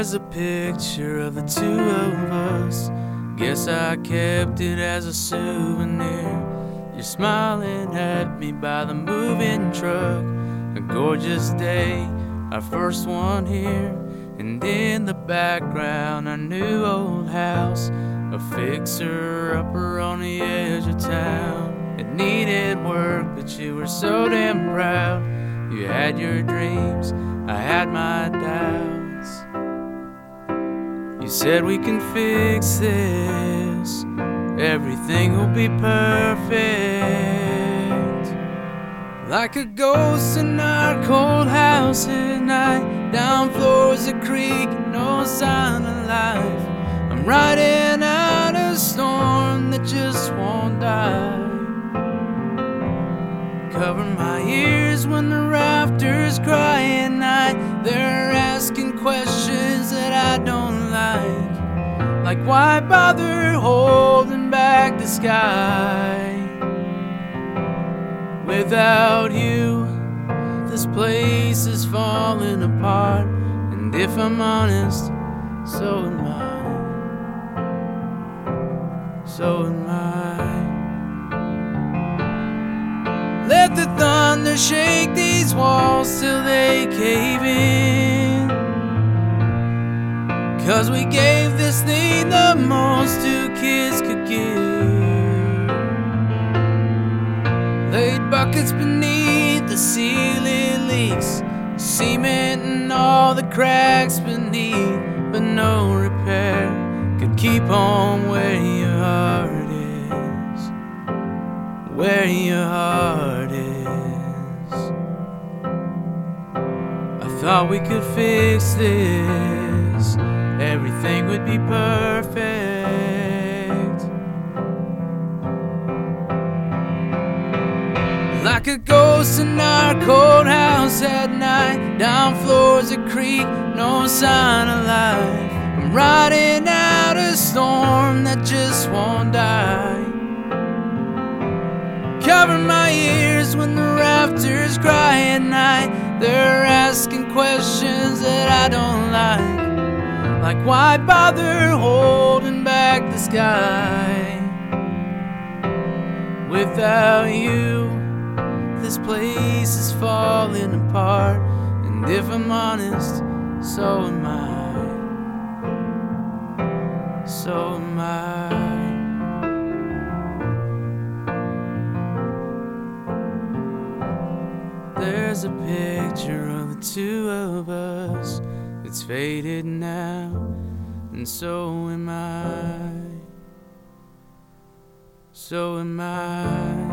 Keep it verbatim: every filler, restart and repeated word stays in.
There's a picture of the two of us. Guess I kept it as a souvenir. You're smiling at me by the moving truck. A gorgeous day, our first one here. And in the background, our new old house, a fixer-upper on the edge of town. It needed work, but you were so damn proud. You had your dreams, I had my doubts. You said we can fix this, everything will be perfect. Like a ghost in our cold house at night, down floors of creek, no sign of life. I'm riding out a storm that just won't die. Cover my ears when the rafters cry at night. They're asking questions that I don't like, like why bother holding back the sky? Without you, this place is falling apart. And if I'm honest, so am I. So am I. Let the thunder shake these walls till they cave in. 'Cause we gave this thing the most two kids could give. Laid buckets beneath the ceiling leaks, cement and all the cracks beneath, but no repair could keep on where your heart is, where your heart is. I thought we could fix this, everything would be perfect. Like a ghost in our cold house at night, down floors of creek, no sign of life. I'm riding out a storm that just won't die. Cover my ears when the rafters cry at night. They're asking questions that I don't like, like why bother holding back the sky? Without you, this place is falling apart. And if I'm honest, so am I. So am I. There's a picture of the two of us. It's faded now, and so am I. So am I.